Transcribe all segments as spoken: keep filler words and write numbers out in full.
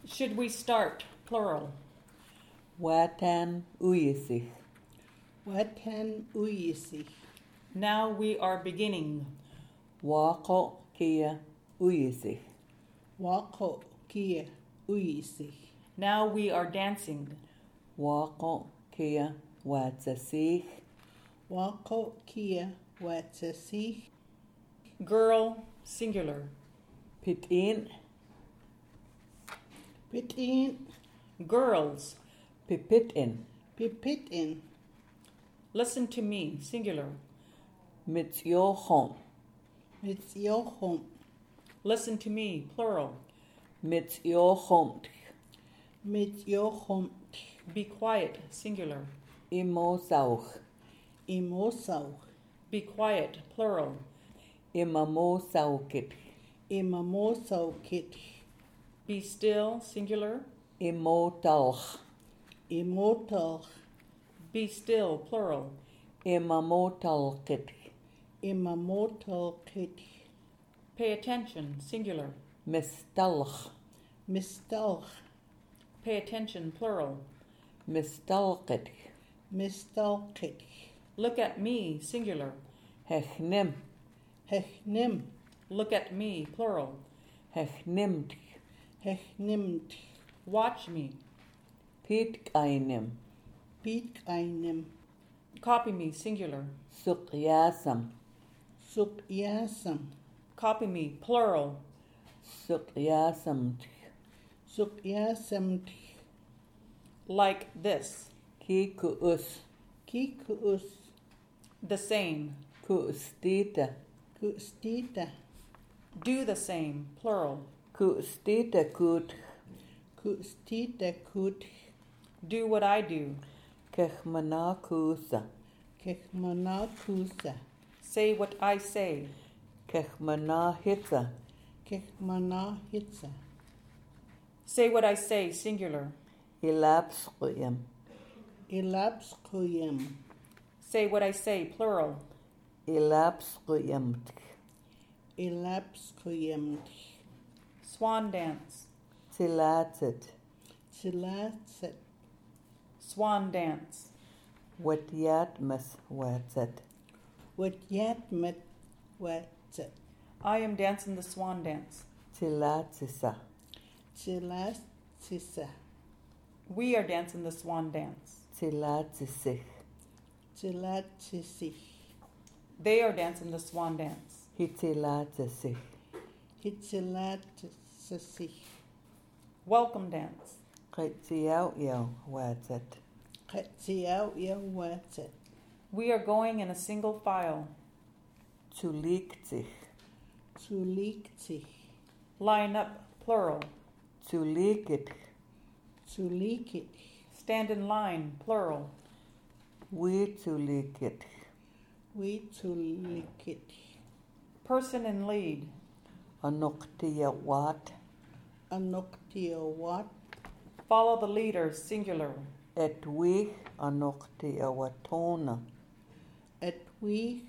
Should we start plural? Watan uyisich. Watan uyisich. Now we are beginning. Wako kia uyisich. Wako kia uyisich. Now we are dancing. Wako kia watsasich. Wako kia watsasich. Girl, singular. Pitin. Pitin. Girls. Pipitin. Pipitin. Listen to me, singular. Mityochom. Mityochom. Listen to me, plural. Mityochomt. Mityochom. Be quiet, singular. Imosauch. Imosauch. Be quiet, plural. Imamosaukit. Imamosaukit. Be still, singular. Imotalch. Imotalch. Be still, plural. Imamotalkit. Imamotalkit. Pay attention, singular. Mistalch. Mistalch. Pay attention, plural. Mistalkit. Mistalkit. Look at me, singular. Hechnim. Hechnim. Look at me, plural. Hechnimt. Hechnimt. Watch me. Pitkainim. Pitkainem. Copy me, singular. Sukyasam. Sukyasam. Copy me, plural. Sukyasamt. Sukyasamt. Like this. Kikuus. Kikuus. The same. Kustita. Kustita. Do the same, plural. Kustita kut. Kustita kut. Do what I do. Kechmanakusa. Kechmanakusa. Say what I say. Kechmanahitsa. Kechmanahitsa. Say what I say, singular. Ilapskuyam. Ilapskuyam. Say what I say, plural. Ilapskuyam. Ilapskuyam. Swan dance. Tilatsit. Tilatsit. Swan dance. Watyatmas watsat. Watyatmat watsat. I am dancing the swan dance. Tilatsisa. Tilatsisa. We are dancing the swan dance. Tilatsisich. Tilatsisich. They are dancing the swan dance. Hitilatsisich. Hitilatsisich. Welcome dance. Qaitsiyaw watsat. Qatsiyaw watsat. We are going in a single file. Tuliktich. Tuliktich. Line up, plural. Tulikit. Tulikit. Stand in line, plural. We tulikit. We tulikit. Person in lead. Anoktiyawat. Anoktiyawat. Follow the leader, singular. Et we anoktiyawatona. Et we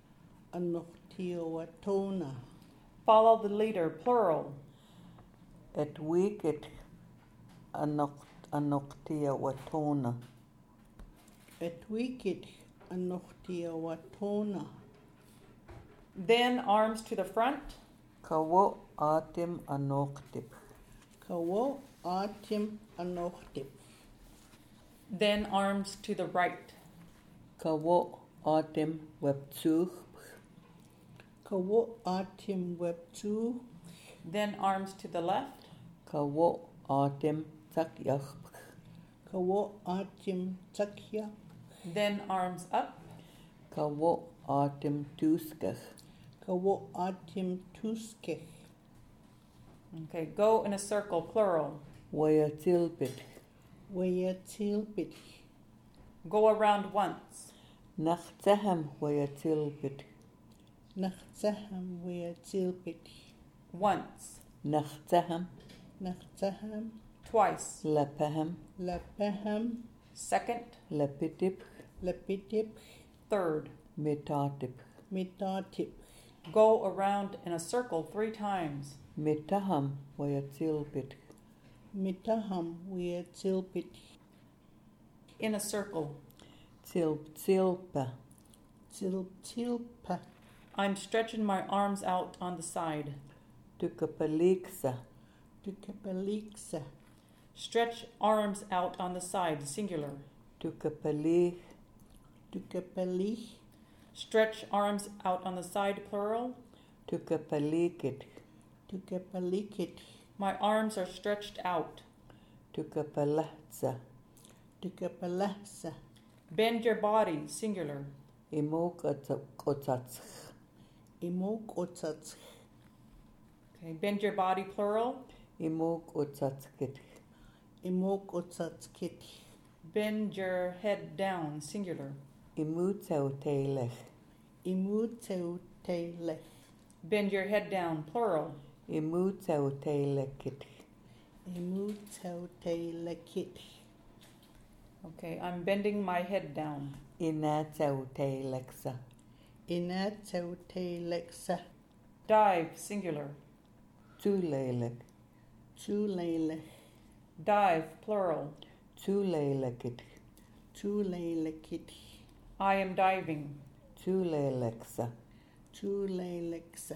anoktiyawatona. Follow the leader, plural. Et wikit anoktiyawatona. Et wikit anoktiyawatona. Then arms to the front. Kawo atim anoktip. Kawo atim anoktip. Then arms to the right. Kawo atim webzuch. Kawo atim webzu. Then arms to the left. Kawo atim takyach. Kawo atim takya. Then arms up. Kawo atim tuskach. Kawo atim tuskech. Okay, go in a circle, plural. Wayatilbit. Wayatilbit. Go around once. Nachtaham wayatilbit. Nachtaham wayatilbit. Once. Nachtaham. Nachtaham. Twice. Lapaham. Lapaham. Second. Lapitip. Lapitip. Third. Metatip. Metatip. Go around in a circle three times. Metaham wayatilbit. Mitaham wea tilpit. In a circle. Tilp tilpa. Til tilpa. I'm stretching my arms out on the side. Tukapaliksa. Tukapaliksa. Stretch arms out on the side, singular. Tukapalih. Tukapalih. Stretch arms out on the side, plural. Tukapalikit. Tukapalikit. My arms are stretched out. Tukapalatsa. Tukapalahsa. Bend your body, singular. Imokotatsk. Imokotatsk. Okay, bend your body, plural. Imokotatskit. Imokotatskit. Bend your head down, singular. Imutauteilech. Imuteuteilech. Bend your head down, plural. Imutauteilekit. Imuteuteilekit. Okay, I'm bending my head down. Inatauteileksa. Inateuteileksa. Dive, singular. Tuleilek. Tuleilech. Dive, plural. Tuleilekit. Tuleilekit. I am diving. Tuleileksa. Tuleileksa.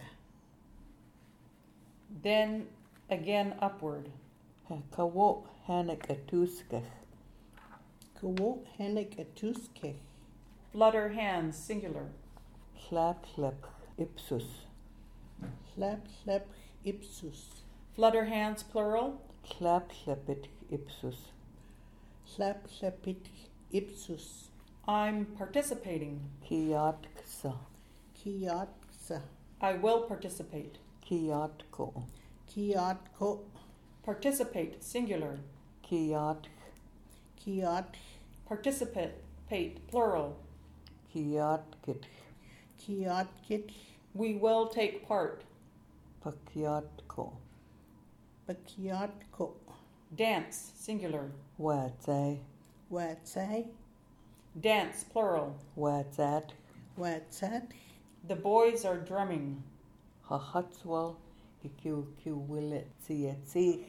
Then again upward. Kawo hanekatuskech. Kawo henek atuskech. Flutter hands, singular. Hlap ipsus. Hlap hlap ipsus. Flutter hands, plural. Hlap hlapit ipsus. Hlap hlapit ipsus. I'm participating. Kiatksa. Kiatksa. I will participate. Kiatko. Kiatko. Participate, singular. Kiat. Kiat. Participate, plural. Kiatkit. Kiatkit. We will take part. Pakiatko. Pakiatko. Dance, singular. Watsai. Watsai. Dance, plural. Watsat. Watsat. The boys are drumming. Hahatswal. Hikiu kiu willet siatsi.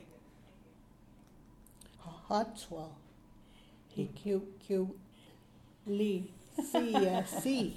Hotswell. He Q Q Lee C S C.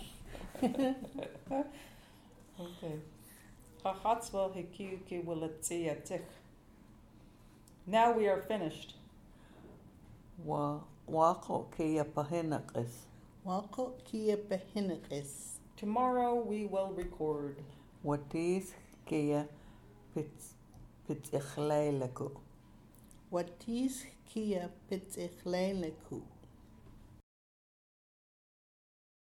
Okay. Hahatswell hikiuki wilatsiatich. Now we are finished. Wa wako kia pahinakis. Wako kia behinakis. Tomorrow we will record. Watis kia pits pits ikhlailaku. What is kia pits ikhlailaku?